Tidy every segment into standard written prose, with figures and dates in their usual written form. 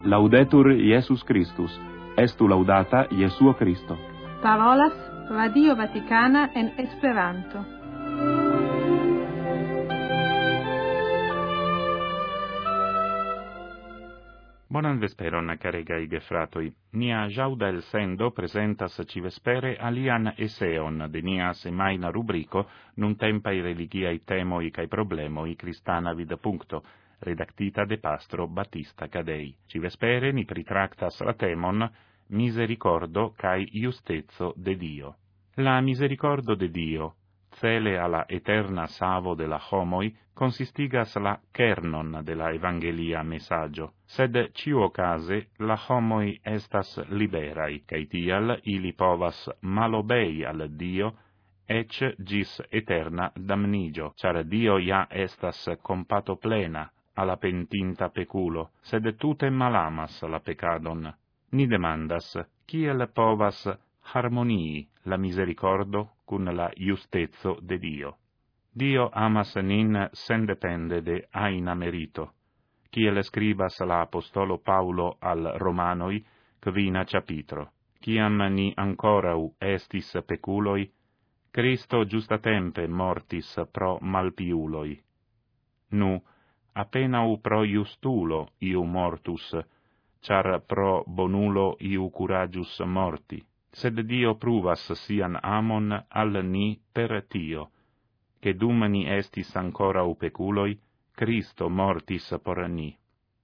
Laudetur Jesus Christus. Estu laudata Jesuo Christo. Parolas Radio Vaticana en Esperanto. Bonan vesperon, caregaj gefratoj. Nia jauda el sendo presentas civespere alian eseon de nia semaina rubrico nuntempai religiai temoi cae problemoi cristana vida puncto, redactita de pastro Battista Cadei. Civespere ni pritractas la temon misericordo cae justezzo de Dio. La misericordo de Dio, cele alla eterna savo de la homoi, consistigas la kernon de la evangelia messaggio, sed ciuocase la homoi estas liberai, cae tial ili povas malobei al Dio, ec gis eterna damnigio, char Dio ja estas compato plena alla pentinta peculo, sed tute malamas la pecadon. Ni demandas, kiel povas harmonii la misericordo cun la justezzo de Dio. Dio amas nin sen depende de aina merito, kiel scribas la apostolo Paulo al Romanoi, quina capitro. Ciam ni ancorau estis peculoi, Cristo justatempe mortis pro malpiuloi. Nu, appenau pro justulo iu mortus, char pro bonulo iu curagius morti. Sed Dio pruvas sian amon al ni per tio, che dum ni estis ancora peculoi, Cristo mortis por ni.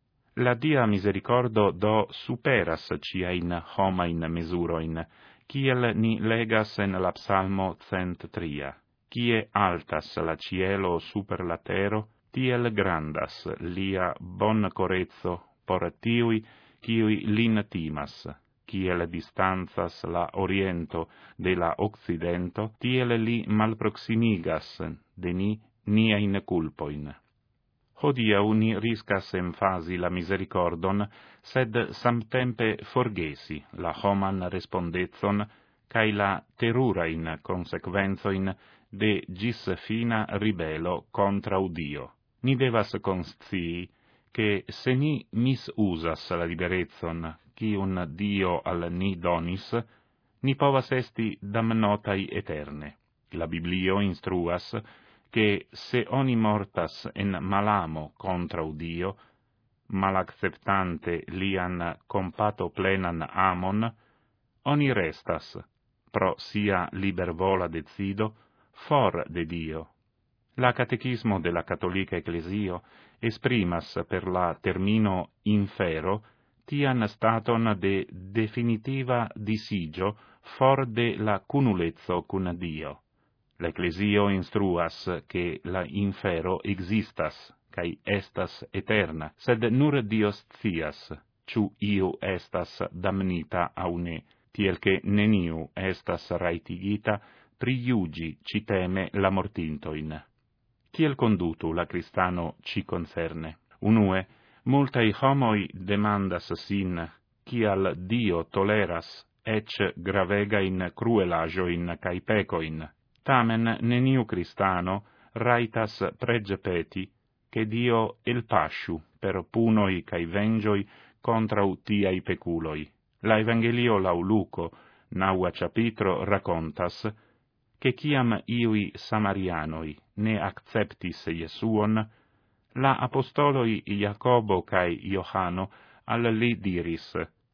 La dia misericordo do superas ciain homain mesuroin, kiel ni legas en la psalmo 103. Cie altas la cielo super la tero, tiel grandas lia bon corezzo por tiui, kiui lin timas. Kiel distanzas la oriento de la occidento, tiel li malproximigas de ni niain culpoin. Hodiau ni riscas emfasi la misericordon, sed samtempe forgesi la homan respondezon cae la terurain consequenzoin de gis fina ribelo contra Dio. Ni devas conscii che se ni misusas la liberezzon cium Dio al ni donis, ni povas esti damnotai eterne. La Biblio instruas che se oni mortas en malamo contra Dio, malacceptante lian compato plenan amon, oni restas, pro sia libervola decido, for de Dio. La catechismo de la Cattolica Ecclesio esprimas per la termino infero tian staton de definitiva disigio for de la cunulezzo cun Dio. L'Ecclesio instruas che la infero existas, cae estas eterna, sed nur Dios scias, ciu iu estas damnita au ne, tiel che neniu estas raitigita priugi citeme la mortintoin. Kiel condutu la Cristano ci concerne? Unue, multae homoi demandas sin, kial Dio toleras, ec gravegain cruelagioin cae pecoin. Tamen neniu Cristano raitas pregepeti, che Dio el pasciu per punoi cae vengioi contra utiai peculoi. La Evangelio lau Luco, naua capitro, racontas, che ciam iui Samarianoi ne acceptis Iesuon, la apostoloi Jacobo cae Johano al li diris,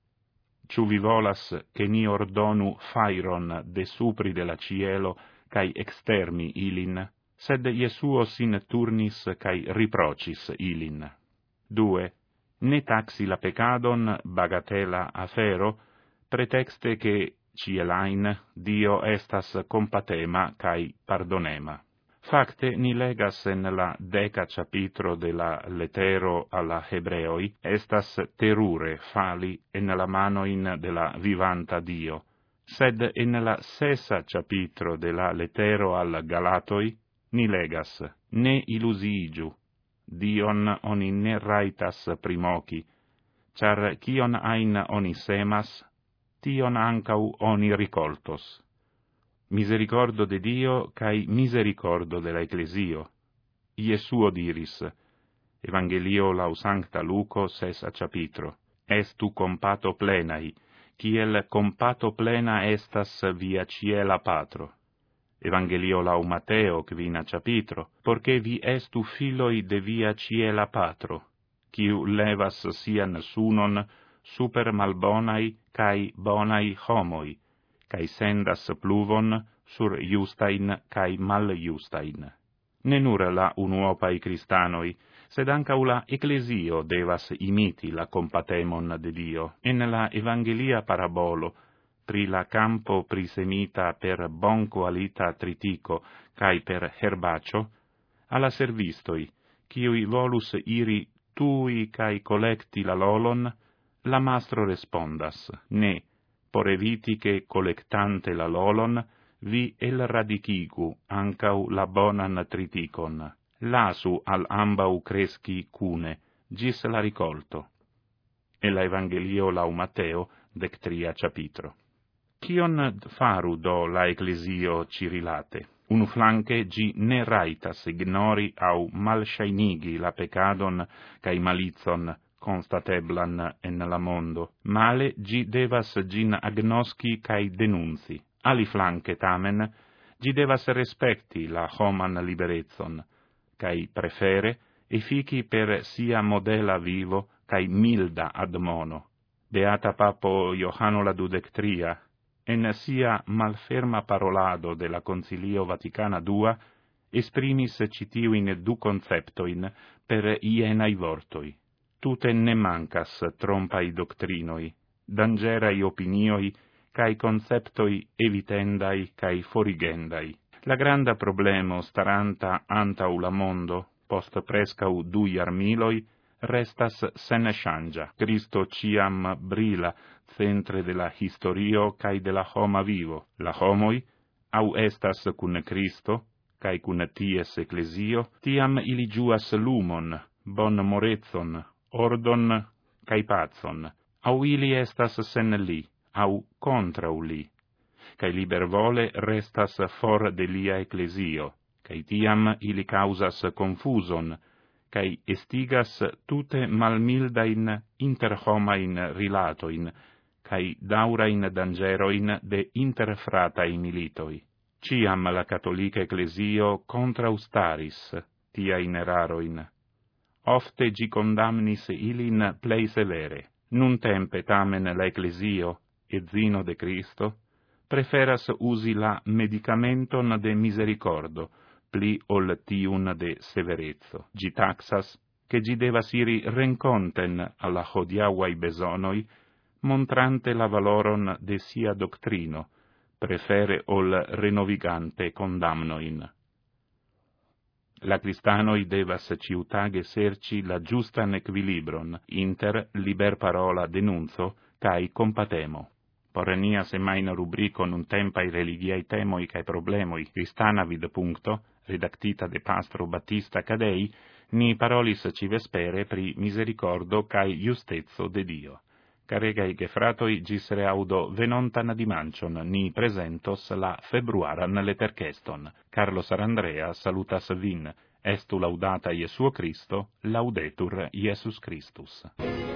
ciu vi volas che ni ordonu fairon de supri de la cielo cae extermi ilin, sed Iesuo sin turnis cae riprocis ilin. 2. Ne taxi la pecadon bagatela afero, pretexte che cielain Dio estas compatema cae pardonema. Facte, ni legas en la 10 capitro de la letero alla Hebreoi, estas terure fali en la manoin de la vivanta Dio, sed en la 6 capitro de la letero al Galatoi, ni legas, ne illusigiu, Dion oni ne raitas primoci, char cion ain oni semas, tion ancau oni ricoltos. Misericordo de Dio cae misericordo de la Ecclesio. Iesuo diris, Evangelio lau Sancta Luco 6 capitro. estu compato plenai, kiel compato plena estas via ciela Patro. Evangelio lau Mateo quina capitro, porche vi estu filoi de via ciela Patro, quiu levas sian sunon super malbonai cae bonai homoi, cae sendas pluvon sur justain cae mal justain. Ne nur la unuopai Christanoi, sed ancau la Ecclesio devas imiti la compatemon de Dio. En la Evangelia parabolo, pri la campo prisemita per bon qualita tritico cae per herbacio, alla servistoi, quiui volus iri tui cae collecti la lolon, la mastro respondas, ne, por eviti che collectante la lolon, vi el radicigu ancau la bonan triticon. Lasu al ambau cresci cune, gis la ricolto. E la Evangelio lau Mateo, 13 capitro. Cion faru do la Ecclesio cirilate? Unu flanque gi ne raitas ignori au malshainigi la peccadon cae malizon constateblan en la mondo, male gi devas gin agnosci cae denunzi. Ali flanque tamen, gi devas respecti la homan liberezon, cae prefere effici per sia modela vivo cae milda admono. Beata Papo Ioanno la 23, en sia malferma parolado de la Concilio Vaticana II, esprimis citiuin du conceptoin per ienai vortoi. Tute ne mancas trompai doctrinoi, dangerai opinioi, cae conceptoi evitendai cae forigendai. La granda problemo staranta antau la mondo, post prescau 2 jarmiloi, restas sen changia. Cristo ciam brila centre de la historio cae de la homa vivo. La homoi, au estas cun Cristo, cae cun ties ecclesio, tiam ili giuas lumon, bon morezon, ordon cae pazon, au ili estas sen li, au contrau li, cae liber vole restas for de lia ecclesio, cae tiam ili causas confuson, cae estigas tute malmildain interhomain rilatoin, cae daurain dangeroin de interfratai militoi. Ciam la catholica ecclesio contraustaris tiain eraroin. Ofte gi condamnis ilin plei severe. Nun tempe tamen la ecclesio, edzino de Cristo, preferas usi la medicamenton de misericordo, pli ol tiun de severezzo. Gi taxas, che gi devas iri renconten alla hodiauai besonoi, montrante la valoron de sia doctrino, prefere ol renovigante condamnoin. La Christanoi devas ciutage serci la giustan equilibron inter liber parola denunzo cae compatemo. Por nia semaina rubrico nun tempai religiai temoi cae problemoi Christanavid. Redactita de Pastro Battista Cadei, ni parolis civespere pri misericordo cae justezzo de Dio. Caregai gefratoi gis reaudo venontan dimancion ni presentos la februaran letercheston. Carlo Sarandrea salutas vin. Estu laudata Iesuo Christo, laudetur Iesus Christus.